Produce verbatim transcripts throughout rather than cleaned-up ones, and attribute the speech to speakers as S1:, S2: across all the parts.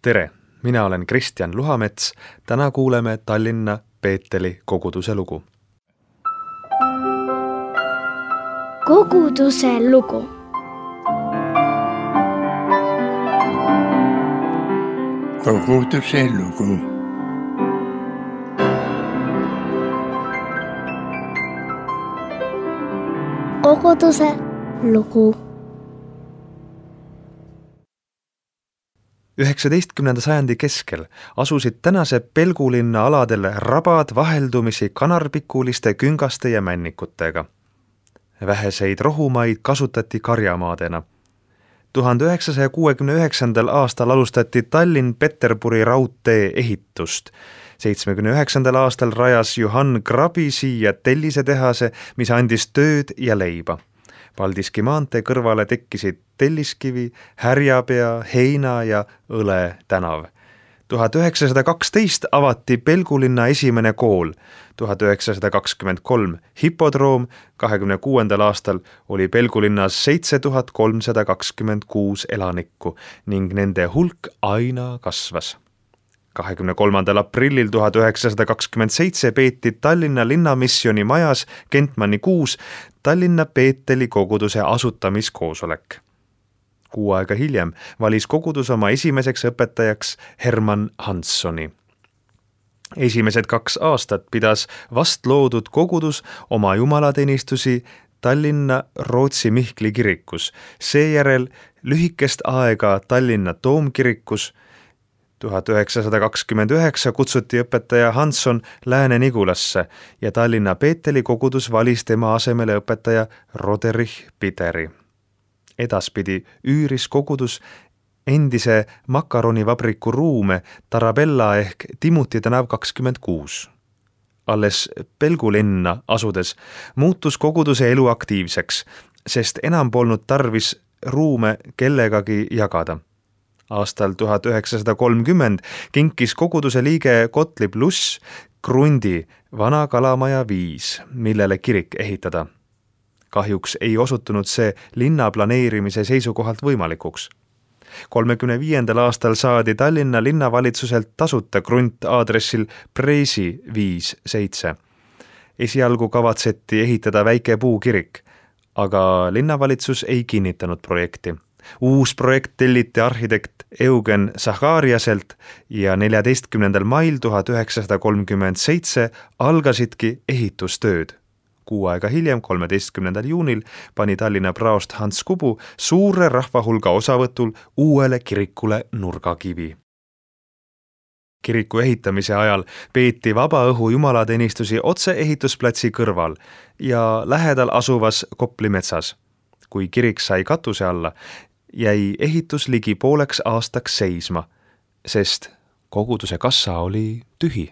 S1: Tere, mina olen Kristjan Luhamets. Täna kuuleme Tallinna Peeteli koguduse lugu.
S2: Koguduse lugu.
S3: Koguduse lugu.
S2: Koguduse lugu.
S1: üheksateistkümnenda sajandi keskel asusid tänase Pelgulinna aladel rabad vaheldumisi kanarpikuliste küngaste ja männikutega. Väheseid rohumaid kasutati karjamaadena. tuhande üheksasaja kuuekümne üheksandal aastal alustati Tallinn-Peterburi raudtee ehitust. seitsmekümne üheksandal aastal rajas Johann Grabi siia tellisetehase, mis andis tööd ja leiba. Paldiski maantee kõrvale tekkisid Telliskivi, Härjapea, Heina ja Õle tänav. tuhat üheksasada kaksteist avati Pelgulinna esimene kool, tuhat üheksasada kakskümmend kolm hipodroom, kahekümne kuuendal aastal oli Pelgulinnas seitse tuhat kolmsada kakskümmend kuus elanikku ning nende hulk aina kasvas. kahekümne kolmandal aprillil tuhat üheksasada kakskümmend seitse peeti Tallinna linnamissioni majas Kentmanni kuus Tallinna Peeteli koguduse asutamiskoosolek. Kuu aega hiljem valis kogudus oma esimeseks õpetajaks Hermann Hanssoni. Esimesed kaks aastat pidas vast loodud kogudus oma jumalateenistusi Tallinna Rootsi Mihkli kirikus, seejärel lühikest aega Tallinna Toomkirikus. tuhat üheksasada kakskümmend üheksa kutsuti õpetaja Hansson Lääne-Nigulasse ja Tallinna Peeteli kogudus valis tema asemele õpetaja Roderich Pideri. Edaspidi üüris kogudus endise makaronivabriku ruume Tarabella ehk Timuti tänav kakskümmend kuus. Alles Pelgulinna asudes muutus koguduse elu aktiivseks, sest enam polnud tarvis ruume kellegagi jagada. Aastal tuhat üheksasada kolmkümmend kinkis koguduse liige Gottlieb Luss krundi Vana Kalamaja viis, millele kirik ehitada. Kahjuks ei osutunud see linna planeerimise seisukohalt võimalikuks. kolmekümne viiendal aastal saadi Tallinna linnavalitsuselt tasuta krunt aadressil Preisi viis seitse. Esialgu kavatseti ehitada väike puukirik, aga linnavalitsus ei kinnitanud projekti. Uus projekt telliti arhitekt Eugen Zachariaselt ja neljateistkümnendal mail tuhat üheksasada kolmkümmend seitse algasidki ehitustööd. Kuu aega hiljem, kolmeteistkümnendal juunil, pani Tallinna praost Hans Kubu suure rahvahulga osavõtul uuele kirikule nurgakivi. Kiriku ehitamise ajal peeti vabaõhu jumalateenistusi otse ehitusplatsi kõrval ja lähedal asuvas Kopli metsas. Kui kirik sai katuse alla, jäi ehitus ligi pooleks aastaks seisma, sest koguduse kassa oli tühi.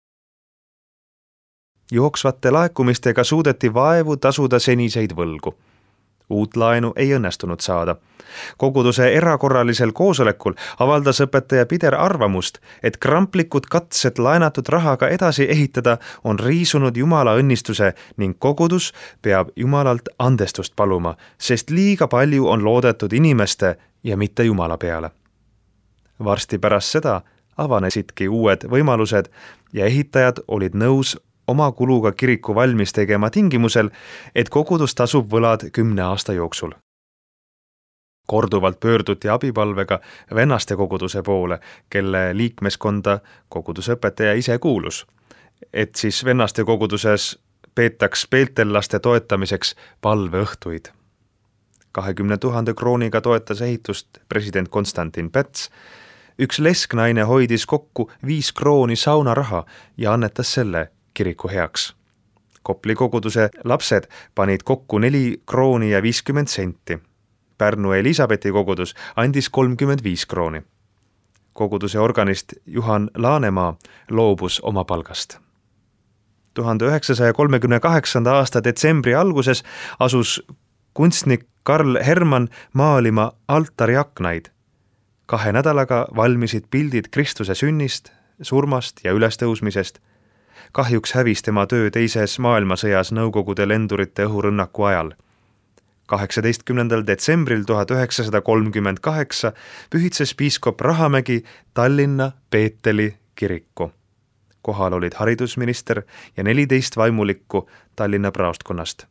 S1: Jooksvate laekumistega suudeti vaevu tasuda seniseid võlgu. Uut laenu ei õnnestunud saada. Koguduse erakorralisel koosolekul avaldas õpetaja Pider arvamust, et kramplikud katsed laenatud rahaga edasi ehitada on riisunud Jumala õnnistuse ning kogudus peab Jumalalt andestust paluma, sest liiga palju on loodetud inimeste ja mitte Jumala peale. Varsti pärast seda avanesidki uued võimalused ja ehitajad olid nõus oma kuluga kiriku valmis tegema tingimusel, et kogudus tasub võlad kümne aasta jooksul. Korduvalt pöörduti abipalvega vennaste koguduse poole, kelle liikmeskonda koguduse õpetaja ise kuulus, et siis vennaste koguduses peetaks peetellaste toetamiseks palveõhtuid. kahekümne tuhande krooniga toetas ehitust president Konstantin Päts. Üks lesknaine hoidis kokku viis krooni saunaraha ja annetas selle kiriku heaks. Kopli koguduse lapsed panid kokku neli krooni ja viiskümmend senti. Pärnu Elisabethi kogudus andis kolmkümmend viis krooni. Koguduse organist Juhan Laanemaa loobus oma palgast. tuhande üheksasaja kolmekümne kaheksanda aasta detsembri alguses asus kunstnik Karl Hermann maalima altariaknaid. Kahe nädalaga valmisid pildid Kristuse sünnist, surmast ja ülestõusmisest. Kahjuks hävis tema töö teises maailmasõjas Nõukogude lendurite õhurünnaku ajal. kaheksateistkümnendal detsembril tuhat üheksasada kolmkümmend kaheksa pühitses piiskop Rahamägi Tallinna Peeteli kiriku. Kohal olid haridusminister ja neliteist vaimulikku Tallinna praostkonnast.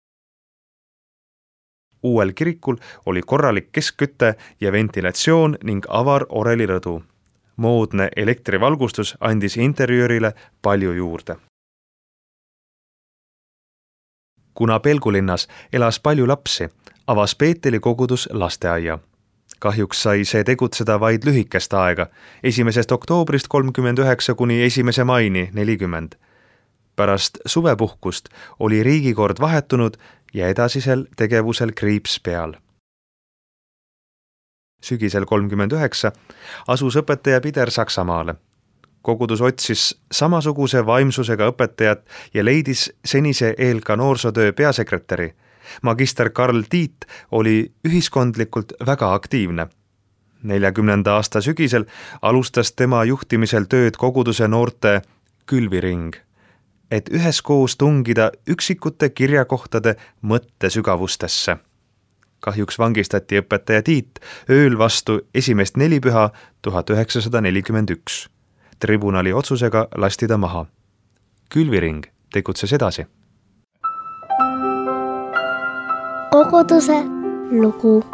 S1: Uuel kirikul oli korralik keskküte ja ventilatsioon ning avar orelirõdu. Moodne elektrivalgustus andis interjöörile palju juurde. Kuna Pelgulinnas elas palju lapsi, avas Peeteli kogudus lasteaia. Kahjuks sai see tegutseda vaid lühikest aega, esimesest oktoobrist kolmkümmend üheksa kuni esimese maini nelikümmend. Pärast suvepuhkust oli riigikord vahetunud ja edasisel tegevusel kriips peal. Sügisel kolmkümmend üheksa asus õpetaja Pider Saksamaale. Kogudus otsis samasuguse vaimsusega õpetajat ja leidis senise E L K noorsootöö peasekretäri. Magister Karl Tiit oli ühiskondlikult väga aktiivne. neljakümnenda aasta sügisel alustas tema juhtimisel tööd koguduse noorte külviring, et üheskoos tungida üksikute kirjakohtade mõttesügavustesse. Kahjuks vangistati õpetaja Tiit ööl vastu esimest nelipüha tuhat üheksasada nelikümmend üks. Tribunali otsusega lasti ta maha. Külviring tegutses edasi.
S2: Koguduse lugu.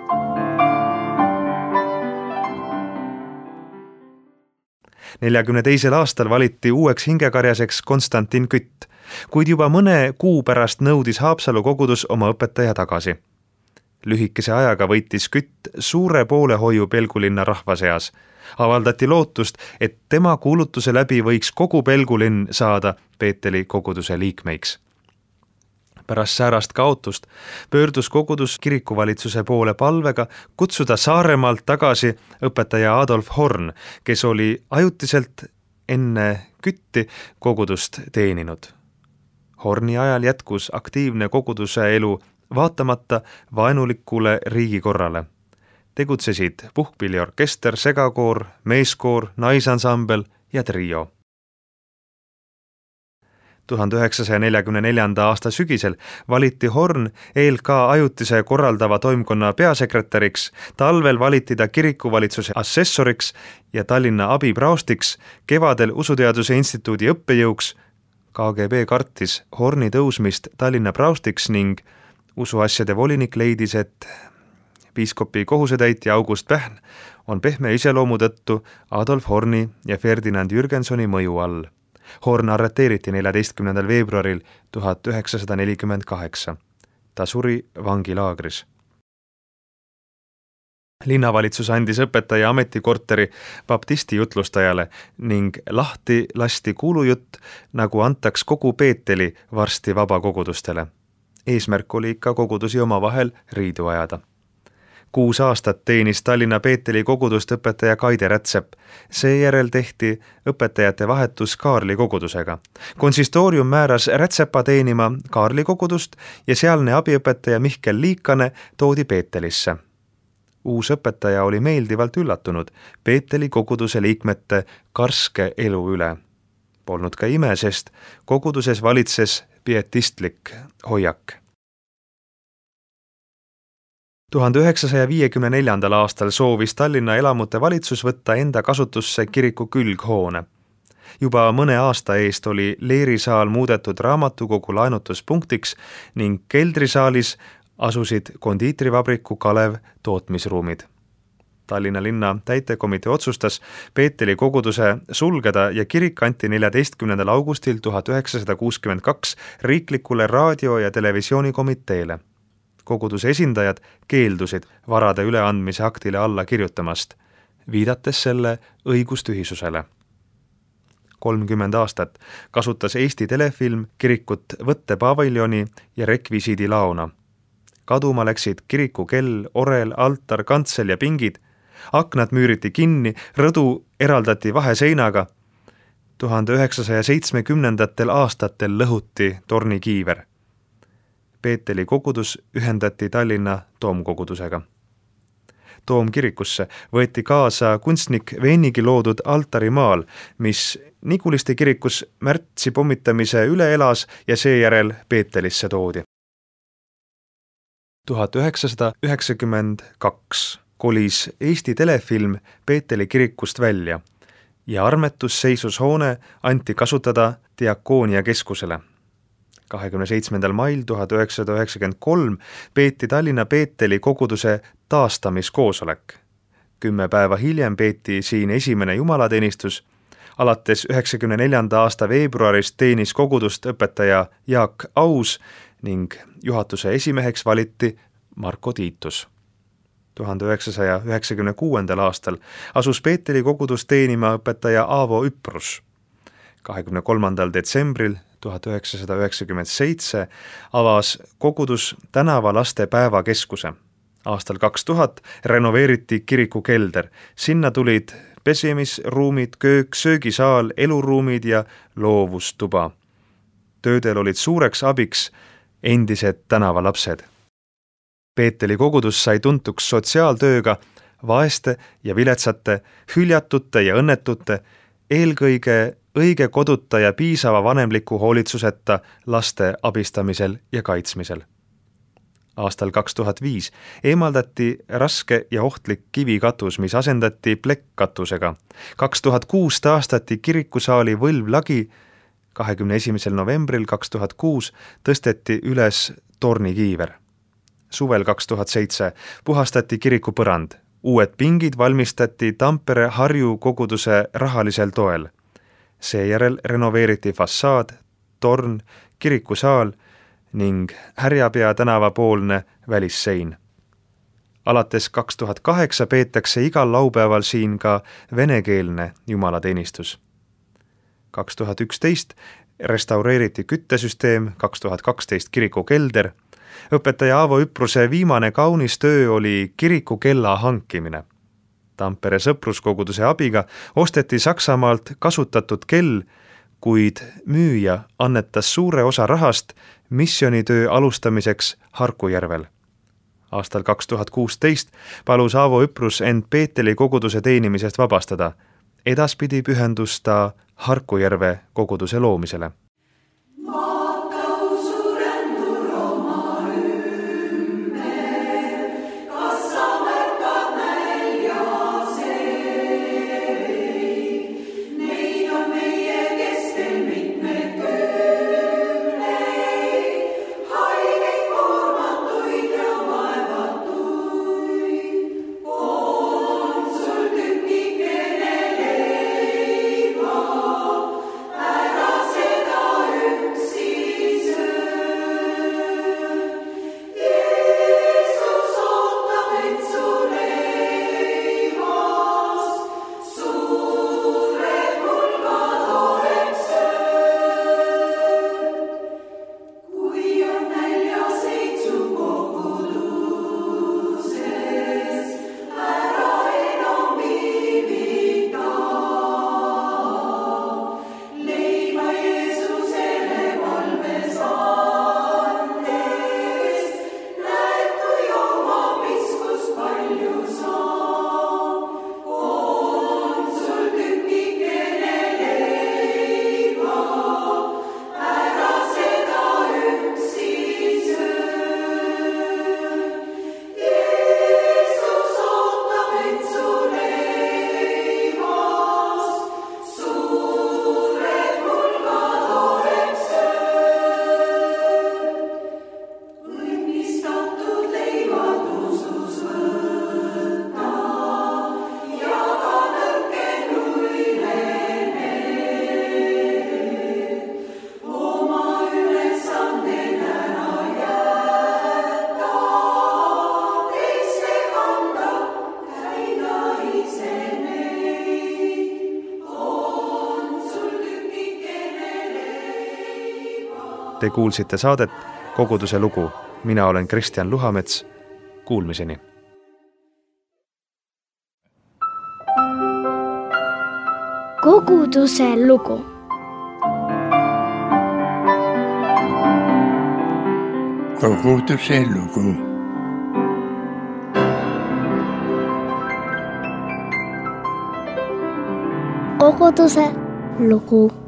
S1: neljakümne teisel aastal valiti uueks hingekarjaseks Konstantin Kütt, kuid juba mõne kuu pärast nõudis Haapsalu kogudus oma õpetaja tagasi. Lühikese ajaga võitis Kütt suure poolehoiu Pelgulinna rahva seas. Avaldati lootust, et tema kuulutuse läbi võiks kogu Pelgulinn saada Peeteli koguduse liikmeiks. Pärast säärast kaotust pöördus kogudus kirikuvalitsuse poole palvega kutsuda Saaremaalt tagasi õpetaja Adolf Horn, kes oli ajutiselt enne Kütti kogudust teeninud. Horni ajal jätkus aktiivne koguduse elu vaatamata vaenulikule riigikorrale. Tegutsesid puhkpilliorkester, segakoor, meeskoor, naisansambel ja trio. tuhande üheksasaja neljakümne neljanda aasta sügisel valiti Horn E L K ajutise korraldava toimkonna peasekretäriks, talvel valiti ta kirikuvalitsuse assessoriks ja Tallinna abipraostiks, kevadel Usuteaduse instituudi õppejõuks. K G B kartis Horni tõusmist Tallinna praostiks ning usuasjade volinik leidis, et piiskopi kohusetäitja August Pähn on pehme iseloomu tõttu Adolf Horni ja Ferdinand Jürgensoni mõju all. Horn arreteeriti neljateistkümnendal veebruaril tuhat üheksasada nelikümmend kaheksa. Ta suri vangilaagris. Linnavalitsus andis õpetaja ametikorteri baptisti jutlustajale ning lahti lasti kuulujutt, nagu antaks kogu Peeteli varsti vabakogudustele. Eesmärk oli ikka kogudusi omavahel riidu ajada. Kuus aastat teenis Tallinna Peeteli kogudust õpetaja Kaide Rätsep. Seejärel tehti õpetajate vahetus Kaarli kogudusega. Konsistoorium määras Rätsepa teenima Kaarli kogudust ja sealne abiõpetaja Mihkel Liikane toodi Peetelisse. Uus õpetaja oli meeldivalt üllatunud Peeteli koguduse liikmete karske elu üle. Polnud ka ime, sest koguduses valitses pietistlik hoiak. tuhande üheksasaja viiekümne neljandal aastal soovis Tallinna elamute valitsus võtta enda kasutusse kiriku külghoone. Juba mõne aasta eest oli leerisaal muudetud raamatukogu laenutuspunktiks ning keldrisaalis asusid kondiitrivabriku Kalev tootmisruumid. Tallinna linna täitekomitee otsustas Peeteli koguduse sulgeda ja kirik anti neljateistkümnendal augustil tuhat üheksasada kuuskümmend kaks riiklikule raadio- ja televisioonikomiteele. Koguduse esindajad keeldusid varade üleandmise aktile alla kirjutamast, viidates selle õigustühisusele. kolmkümmend aastat kasutas Eesti Telefilm kirikut võttepaviljoni ja rekvisiidi laona. Kaduma läksid kiriku kell, orel, altar, kantsel ja pingid. Aknad müüriti kinni, rõdu eraldati vaheseinaga. tuhande üheksasaja seitsmekümnendatel aastatel lõhuti tornikiiver. Peeteli kogudus ühendati Tallinna toomkogudusega. Toomkirikusse võeti kaasa kunstnik Veenigi loodud altarimaal, mis Niguliste kirikus märtsi pommitamise üle elas ja seejärel Peetelisse toodi. tuhat üheksasada üheksakümmend kaks kolis Eesti telefilm Peeteli kirikust välja ja armetusseisushoone anti kasutada Diakoonia keskusele. kahekümne seitsmendal mail tuhat üheksasada üheksakümmend kolm peeti Tallinna Peeteli koguduse taastamiskoosolek. Kümme päeva hiljem peeti siin esimene jumalateenistus. Alates üheksakümne neljanda aasta veebruarist teenis kogudust õpetaja Jaak Aus ning juhatuse esimeheks valiti Marko Tiitus. tuhande üheksasaja üheksakümne kuuendal aastal asus Peeteli kogudus teenima õpetaja Aavo Üprus. kahekümne kolmandal detsembril tuhat üheksasada üheksakümmend seitse avas kogudus tänavalaste päevakeskuse. Aastal kaks tuhat renoveeriti kiriku kelder. Sinna tulid pesemisruumid, köök, söögisaal, eluruumid ja loovustuba. Töödel olid suureks abiks endised tänavalapsed. Peeteli kogudus sai tuntuks sotsiaaltööga vaeste ja viletsate, hüljatute ja õnnetute, eelkõige õige koduta ja piisava vanemliku hoolitsuseta laste abistamisel ja kaitsmisel. Aastal kaks tuhat viis eemaldati raske ja ohtlik kivikatus, mis asendati plekkkatusega. kaks tuhat kuus taastati kirikusaali võlvlagi. kahekümne esimesel novembril kaks tuhat kuus tõsteti üles tornikiiver. Suvel kaks tuhat seitse puhastati kiriku põrand. Uued pingid valmistati Tampere Harju koguduse rahalisel toel. Seejärel renoveeriti fassaad, torn, kirikusaal ning Härjapea tänavapoolne välissein. Alates kaks tuhat kaheksa peetakse igal laupäeval siin ka venekeelne jumalateenistus. kaks tuhat üksteist restaureeriti küttesüsteem, kaks tuhat kaksteist kiriku kelder. Õpetaja Aavo Üpruse viimane kaunis töö oli kiriku kella hankimine. Tampere sõpruskoguduse abiga osteti Saksamaalt kasutatud kell, kuid müüja annetas suure osa rahast missionitöö alustamiseks Harkujärvel. Aastal kaks tuhat kuusteist palus Aavo Üprus end Peeteli koguduse teenimisest vabastada. Edaspidi pühendus ta Harkujärve koguduse loomisele. Te kuulsite saadet Koguduse lugu. Mina olen Kristjan Luhamets. Kuulmiseni.
S2: Koguduse lugu.
S3: Koguduse lugu.
S2: Koguduse lugu.